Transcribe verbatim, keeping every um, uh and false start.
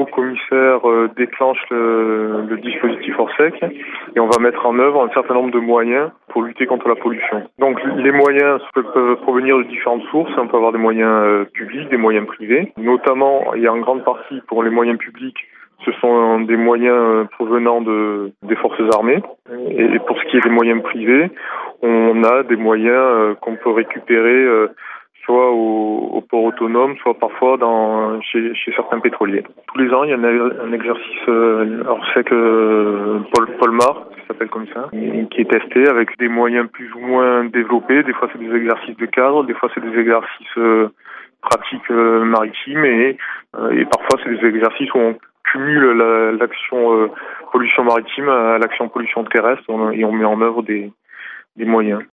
commissaire euh, déclenche le, le dispositif Orsec et on va mettre en œuvre un certain nombre de moyens pour lutter contre la pollution. Donc les moyens peuvent, peuvent provenir de différentes sources. On peut avoir des moyens euh, publics, des moyens privés. Notamment, il y a en grande partie pour les moyens publics, ce sont des moyens provenant de, des forces armées. Et pour ce qui est des moyens privés, on a des moyens qu'on peut récupérer soit au, au port autonome, soit parfois dans, chez, chez certains pétroliers. Tous les ans, il y a un, un exercice euh, Orsec euh, Pol, Polmar, qui s'appelle comme ça, qui est testé avec des moyens plus ou moins développés. Des fois, c'est des exercices de cadre, des fois, c'est des exercices euh, pratiques euh, maritimes et, euh, et parfois, c'est des exercices où on cumule la, l'action euh, pollution maritime à l'action pollution terrestre et on met en œuvre des, des moyens.